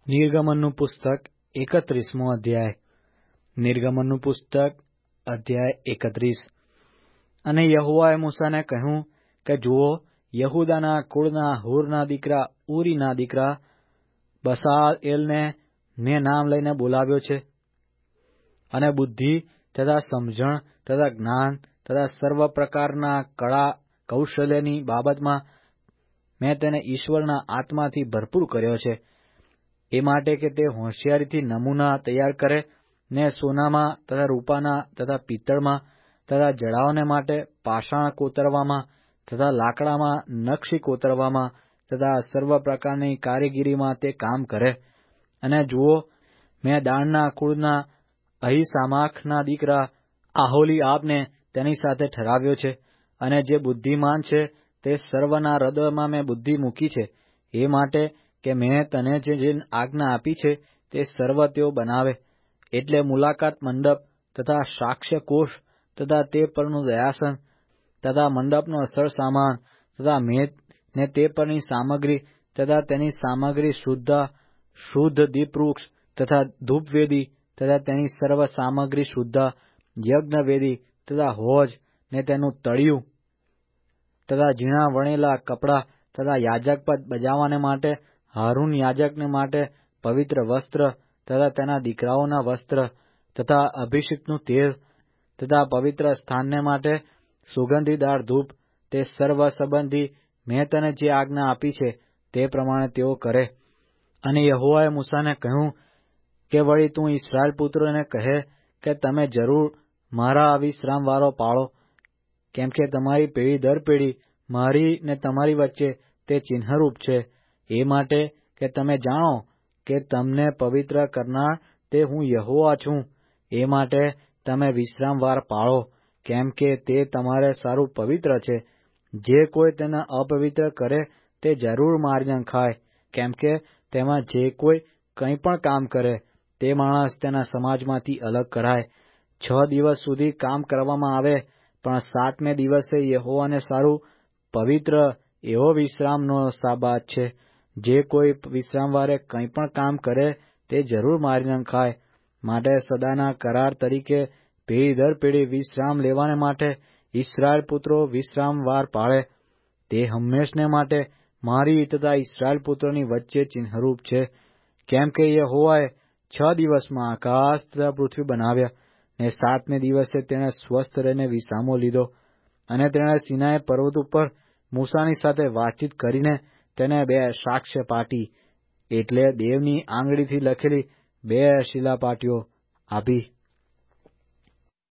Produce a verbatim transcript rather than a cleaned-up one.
નિર્ગમનનું પુસ્તક એકત્રીસમો અધ્યાય. નિર્ગમનનું પુસ્તક અધ્યાય એકત્રીસ. અને યહોવાએ મૂસાને કહ્યું કે જુઓ, યહૂદાના કુળના હૂરના દીકરા ઉરીના દીકરા બસાલએલને મેં નામ લઈને બોલાવ્યો છે, અને બુદ્ધિ તથા સમજણ તથા જ્ઞાન તથા સર્વ પ્રકારના કળા કૌશલ્યની બાબતમાં મેં તેને ઈશ્વરના આત્માથી ભરપૂર કર્યો છે, એ માટે કે તે હોશિયારીથી નમૂના તૈયાર કરે, ને સોનામાં તથા રૂપાના તથા પિત્તળમાં તથા જડાઓને માટે પાષાણ કોતરવામાં તથા લાકડામાં નકશી કોતરવામાં તથા સર્વ પ્રકારની કારીગીરીમાં તે કામ કરે. અને જુઓ, મેં દાણના કુળના અહીસામાખના દીકરા આહોલીઆબને તેની સાથે ઠરાવ્યો છે, અને જે બુદ્ધિમાન છે તે સર્વના હૃદયમાં મેં બુદ્ધિ મૂકી છે, એ માટે કે મેં તને જે જે આજ્ઞા આપી છે તે સર્વ તેઓ બનાવે, એટલે મુલાકાત મંડપ તથા સાક્ષ્ય કોષ તથા તે પરનું દયાસન તથા મંડપનો અસર સામાન તથા મેદ ને તે પરની સામગ્રી તથા તેની સામગ્રી શુદ્ધ શુદ્ધ દીપવૃક્ષ તથા ધૂપવેદી તથા તેની સર્વ સામગ્રી શુદ્ધ યજ્ઞવેદી તથા હોજ ને તેનું તળિયું તથા ઝીણા વણેલા કપડાં તથા યાજકપદ બજાવવાને માટે હારૂન યાજકને માટે પવિત્ર વસ્ત્ર તથા તેના દીકરાઓના વસ્ત્ર તથા અભિષેકનું તેલ તથા પવિત્ર સ્થાનને માટે સુગંધીદાર ધૂપ, તે સર્વ સંબંધી મેં તને જે આજ્ઞા આપી છે તે પ્રમાણે તેઓ કરે. અને યહોવાએ મૂસાને કહ્યું કે વળી તું ઇસ્રાએલ પુત્રોને કહે કે તમે જરૂર મારા આ વિશ્રામવારો પાળો, કેમ કે તમારી પેઢી દર પેઢી મારી ને તમારી વચ્ચે તે ચિહ્નરૂપ છે, એ માટે કે તમે જાણો કે તમને પવિત્ર કરનાર તે હું યહોવા છું. એ માટે તમે વિશ્રામવાર પાળો, કેમ કે તે તમારે સારું પવિત્ર છે. જે કોઈ તેને અપવિત્ર કરે તે જરૂર મારી નખાય, કેમ કે તેમાં જે કોઈ કંઈ પણ કામ કરે તે માણસ તેના સમાજમાંથી અલગ કરાય. છ દિવસ સુધી કામ કરવામાં આવે, પણ સાતમે દિવસે યહોવાને સારું પવિત્ર એવો વિશ્રામનો સાબાત છે. જે કોઈ વિશ્રામવારે કંઈ પણ કામ કરે તે જરૂર મારી નખાય. માટે સદાના કરાર તરીકે પેઢી દર પેઢી વિશ્રામ લેવાને માટે ઇસ્રાએલ પુત્રો વિશ્રામવાર પાળે. તે હંમેશને માટે મારી તથા ઇસ્રાએલ પુત્રોની વચ્ચે ચિહ્નરૂપ છે. કેમ કે યહોવાએ છ દિવસમાં આકાશ તથા પૃથ્વી બનાવ્યા, ને સાતમે દિવસે તેણે સ્વસ્થ રહીને વિશ્રામો લીધો. અને તેણે સિનાઈ પર્વત ઉપર મૂસાની સાથે વાતચીત કરીને તેને બે સાક્ષ્ય પાટી, એટલે દેવની આંગળીથી લખેલી બે શિલાપાટીઓ આપી.